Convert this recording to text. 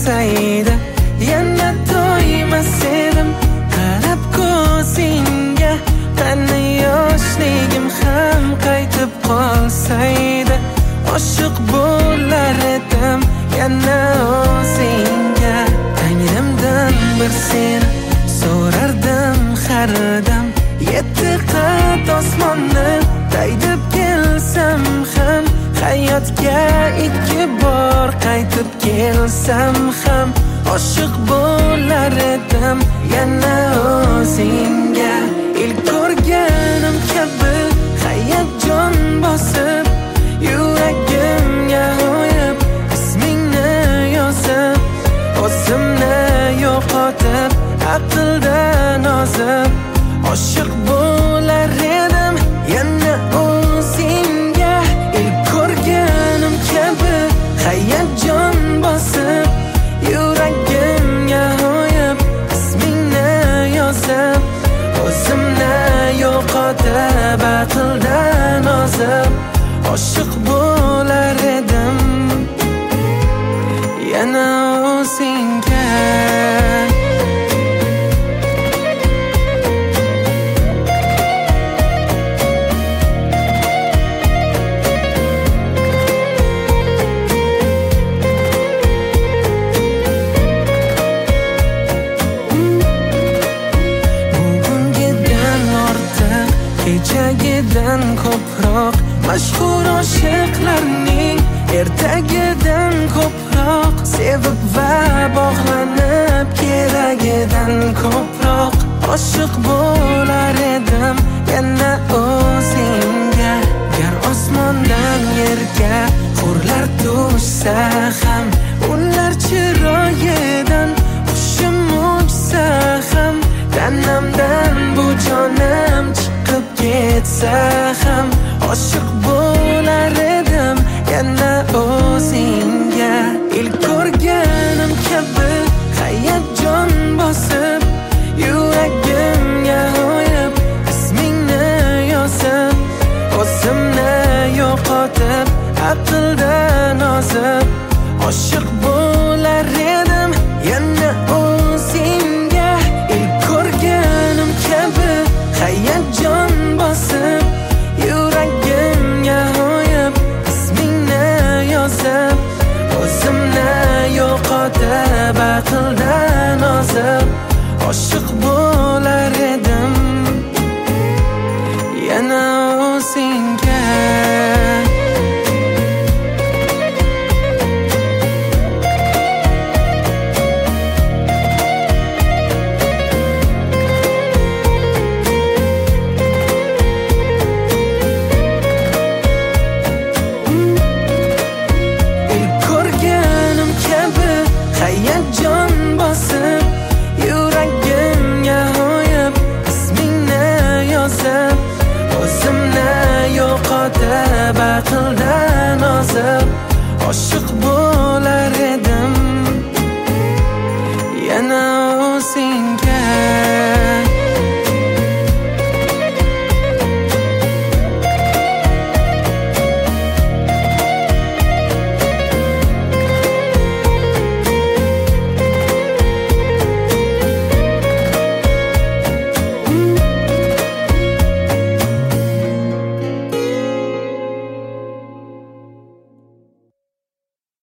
bo'lsaydi, yana to'ymas edim. Qarab ko'zingga, qani yoshligim ham qaytib qolsaydi, oshiq bo'lar edim yana o'zingga. Tangrimdan bir seni so'rardim har dam, yetti qat osmonni daydib kelsam ham, hayotga ikki bor qaytib kelsam ham, oshiq bo'lar edim yana o'zingga. Ilk ko'rganim kabi hayajon bosib, yuragimga o'yib ismingni yozib, o'zimni yo'qotib aqldan ozib, oshiq bo'lar edim yana o'zingga. Ilk ko'rganim kabi hayajon bosib, yuragimga o'yib ismingni yozib, o'zimni yo'qotib aqldan ozib, oshiq bo'lar edim yana o'zingga. Kechagidan ko'proq mashhur oshiqlarning ertagidan ko'proq sevib va bog'lanib, keragidan ko'proq oshiq bo'lar edim yana o'zingga. Gar osmondan yerga hurlar tushsa ham, ular chiroyidan hushim uchsa ham, tanamdan bu jonim chiqib ketsa ham, oshiq bo'lar edim yana o'zingga. Ilk ko'rganim kabi hayajon bosib, yuragimga o'yib ismingni yozib, o'zimni yo'qotib aqldan ozib, oshiq